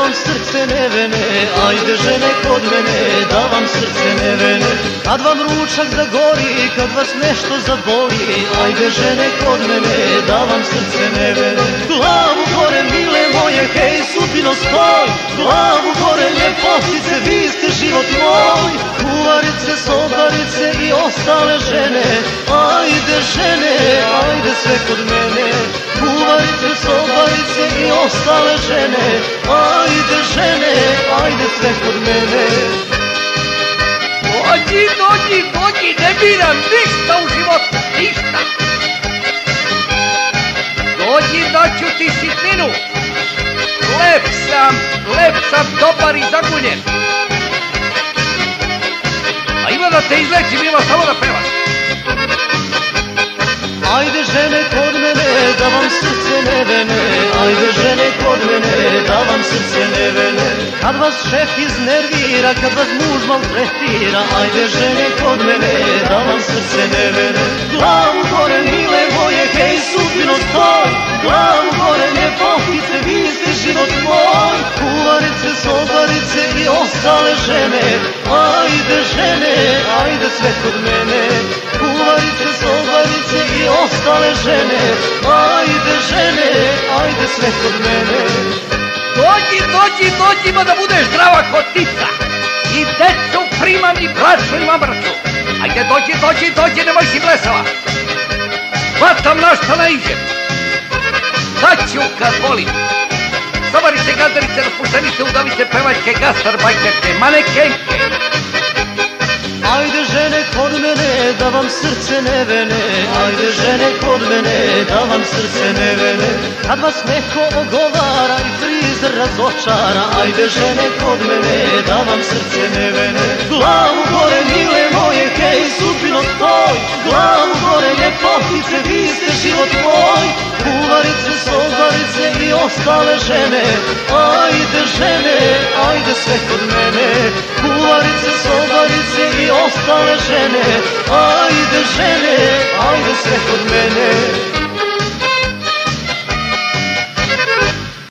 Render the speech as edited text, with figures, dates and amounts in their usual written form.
vam srce nevene, ajde žene kod mene, da vam srce nevene. Kad vam ručak zagori, kad vas nešto zaboli, ajde žene kod mene, da vam srce nevene. Glavu gore mile moje, hej sudbino stoj, glavu gore ljepotice, vi ste život moj. Kuvarice, sobarice i ostale žene, ajde žene, ajde sve kod mene. Kuvarice, sobarice i ostale žene, ajde žene, ajde sve kod mene. Dođi, dođi, dođi, ne biram ništa u životu, ništa. Dođi, daću ti sitninu. Lep sam, dobar i zaguljen. A ima da te izlečim, ima samo da pevaš. Ajde žene kod mene, da vam srce nevene, ajde žene kod mene, da vam srce nevene. Kad vas šef iznervira, kad vas muž maltretira, ajde žene kod mene, da vam srce nevene. Glavu gore mile moje, hej sudbino stoj, glavu gore ljepotice, vi ste život moj. Kuvarice, sobarice i ostale žene, ajde žene, ajde sve kod mene. Kuvarice, sobarice i ostale žene, ajde žene, ajde sve kod mene. Dođi, dođi, dođi, ma da budeš zdrava kod tica. I decu primam i braću imam brću. Ajde dođi, dođi, dođi, nemoj si blesava. Hvatam na šta naiđem. Daću kad volim. Sobarice, gazdarice, raspuštenice, udovice, pevačke, gastarbajterke, manekenke. Ajde žene kod mene, da vam srce nevene, ajde žene kod mene, da vam srce nevene. Kad vas neko ogovara i frizer razočara, ajde žene kod mene, da vam srce nevene. Glavu gore mile moje, hej sudbino stoj, glavu gore ljepotice, vi ste život moj. Kuvarice, sobarice i ostale žene, ajde žene, ajde sve kod mene. Kuvarice, sobarice i ostale žene, ajde žene, ajde sve kod mene.